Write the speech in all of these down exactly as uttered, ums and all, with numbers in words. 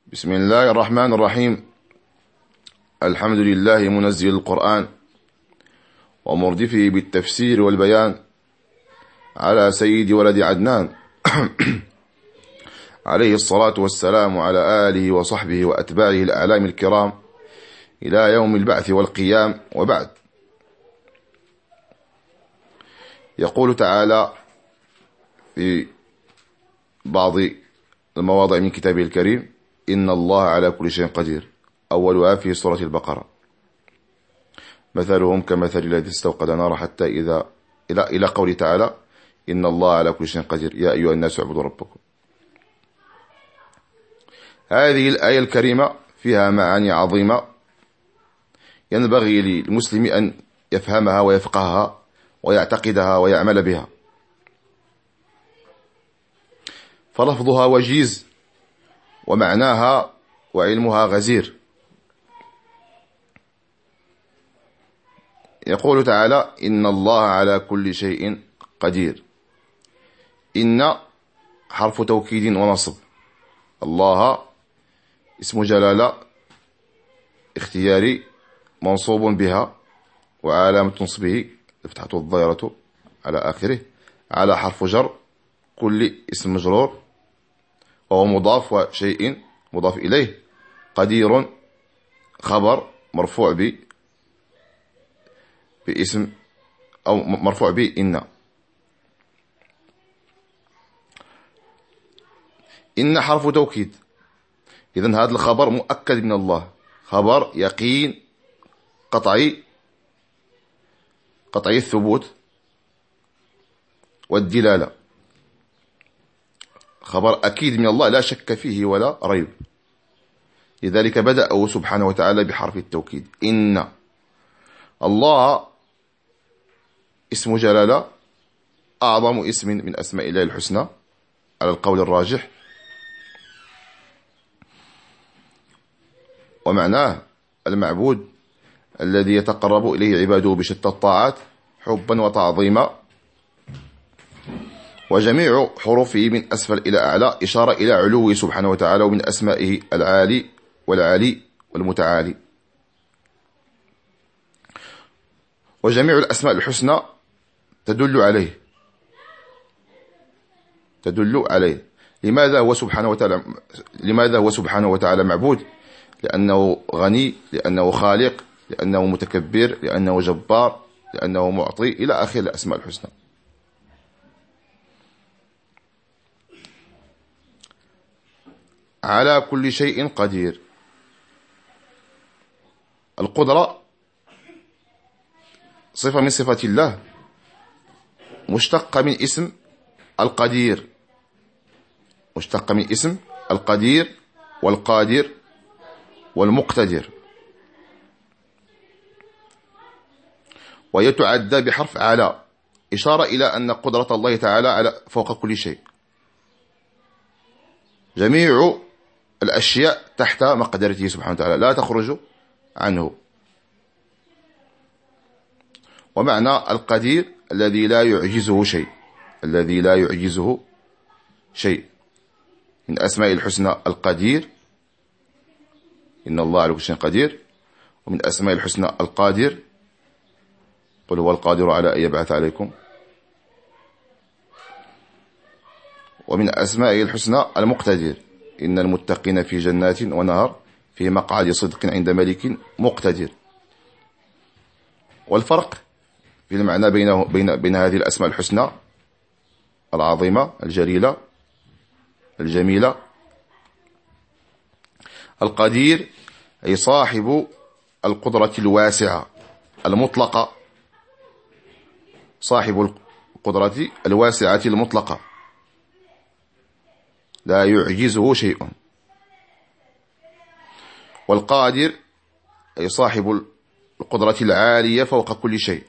بسم الله الرحمن الرحيم. الحمد لله منزل القرآن ومردفه بالتفسير والبيان على سيد ولد عدنان عليه الصلاة والسلام، على آله وصحبه وأتباعه الأعلام الكرام إلى يوم البعث والقيام، وبعد. يقول تعالى في بعض المواضع من كتابه الكريم: إن الله على كل شيء قدير. أولها في سورة البقرة: مثلهم كمثل الذي استوقد نارا حتى إذا إلى إلى قوله تعالى: إن الله على كل شيء قدير يا أيها الناس اعبدوا ربكم. هذه الآية الكريمة فيها معاني عظيمة ينبغي للمسلم أن يفهمها ويفقهها ويعتقدها ويعمل بها، فلفظها وجيز ومعناها وعلمها غزير. يقول تعالى: إن الله على كل شيء قدير. إن حرف توكيد ونصب، الله اسم جلالة اختياري منصوب بها، وعلامة نصبه الفتحة الظاهرة على آخره، على حرف جر، كل اسم مجرور وهو مضاف وشيء مضاف إليه، قدير خبر مرفوع ب باسم أو مرفوع بإن. إن حرف توكيد، إذن هذا الخبر مؤكد من الله، خبر يقين قطعي قطعي الثبوت والدلالة، خبر أكيد من الله لا شك فيه ولا ريب. لذلك بدأ سبحانه وتعالى بحرف التوكيد. إن الله اسم جلالة، أعظم اسم من أسماء الله الحسنى على القول الراجح، ومعناه المعبود الذي يتقرب إليه عباده بشتى الطاعات حبا وتعظيما، وجميع حروفه من أسفل إلى أعلى إشارة إلى علوه سبحانه وتعالى، ومن أسمائه العالي والعالي والمتعالي. وجميع الأسماء الحسنى تدل عليه تدل عليه لماذا هو سبحانه وتعالى لماذا هو سبحانه وتعالى معبود؟ لأنه غني، لأنه خالق، لأنه متكبر، لأنه جبار، لأنه معطي، إلى آخر الأسماء الحسنى. على كل شيء قدير. القدرة صفة من صفات الله، مشتقة من اسم القدير، مشتقة من اسم القدير والقادر والمقتدر، ويتعدى بحرف على، إشارة إلى أن قدرة الله تعالى على فوق كل شيء. جميع الأشياء تحت مقدرته سبحانه وتعالى، لا تخرج عنه. ومعنى القدير الذي لا يعجزه شيء، الذي لا يعجزه شيء. من أسماء الحسنى القدير، إن الله على كل شيء قدير. ومن أسماء الحسنى القادر، قل هو القادر على أن يبعث عليكم. ومن أسماء الحسنى المقتدر، إن المتقين في جنات ونهر في مقعد صدق عند ملك مقتدر. والفرق في المعنى بين بين بين هذه الأسماء الحسنى العظيمة الجليلة الجميلة: القدير أي صاحب القدرة الواسعة المطلقة، صاحب القدرة الواسعة المطلقة لا يعجزه شيء. والقادر أي صاحب القدرة العالية فوق كل شيء،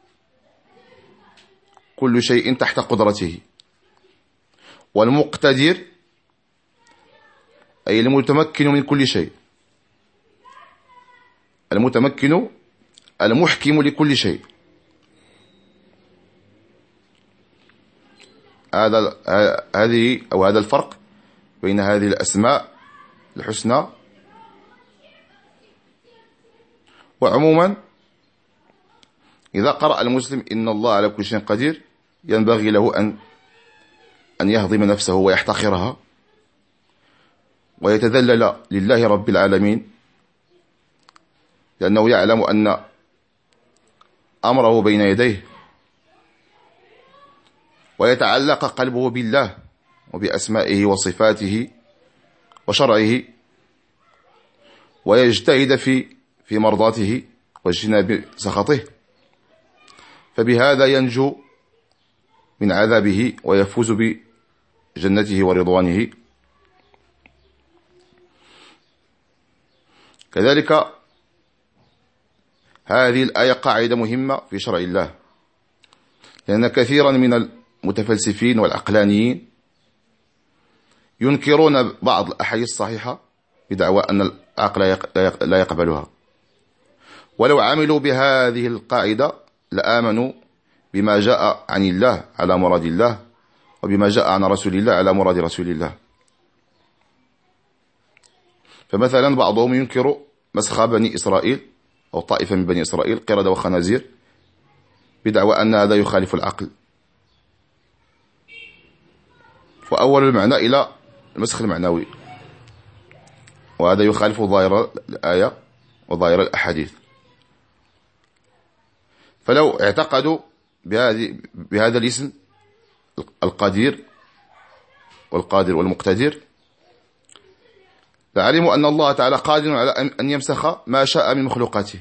كل شيء تحت قدرته. والمقتدر أي المتمكن من كل شيء، المتمكن المحكم لكل شيء. هذا هذه أو هذا الفرق بين هذه الأسماء الحسنى. وعموما إذا قرأ المسلم إن الله على كل شيء قدير ينبغي له أن أن يهضم نفسه ويحتقرها ويتذلل لله رب العالمين، لأنه يعلم أن أمره بين يديه، ويتعلق قلبه بالله وبأسمائه وصفاته وشرعه، ويجتهد في في مرضاته واجتناب سخطه، فبهذا ينجو من عذابه ويفوز بجنته ورضوانه. كذلك هذه الآية قاعدة مهمة في شرع الله، لأن كثيرا من المتفلسفين والعقلانيين ينكرون بعض الأحاديث الصحيحة بدعوى أن العقل لا يقبلها، ولو عملوا بهذه القاعدة لآمنوا بما جاء عن الله على مراد الله، وبما جاء عن رسول الله على مراد رسول الله. فمثلا بعضهم ينكر مسخ بني إسرائيل أو طائفة من بني إسرائيل قردة وخنازير بدعوى أن هذا يخالف العقل، وأول المعنى إلى المسخ المعنوي، وهذا يخالف ظاهر الآية وظاهر الأحاديث. فلو اعتقدوا بهذه بهذا الاسم القدير والقادر والمقتدر لعلموا أن الله تعالى قادر على أن يمسخ ما شاء من مخلوقاته،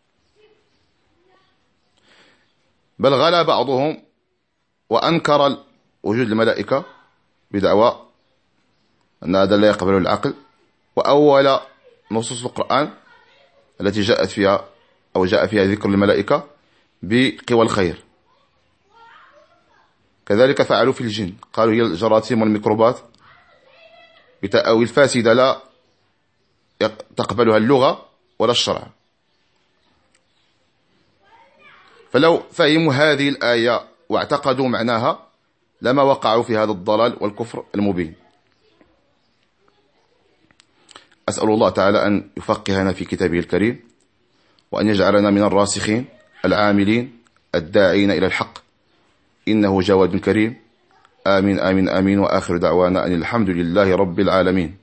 بل غلا بعضهم وأنكر وجود الملائكة بدعوى أن هذا لا يقبل العقل، وأول نصوص القرآن التي جاءت فيها أو جاء فيها ذكر الملائكة بقوى الخير. كذلك فعلوا في الجن، قالوا هي الجراثيم والميكروبات بتأويل فاسدة لا تقبلها اللغة ولا الشرع. فلو فهموا هذه الآية واعتقدوا معناها لما وقعوا في هذا الضلال والكفر المبين. أسأل الله تعالى أن يفقهنا في كتابه الكريم، وأن يجعلنا من الراسخين العاملين الداعين إلى الحق، إنه جواد كريم. آمين آمين آمين، وآخر دعوانا أن الحمد لله رب العالمين.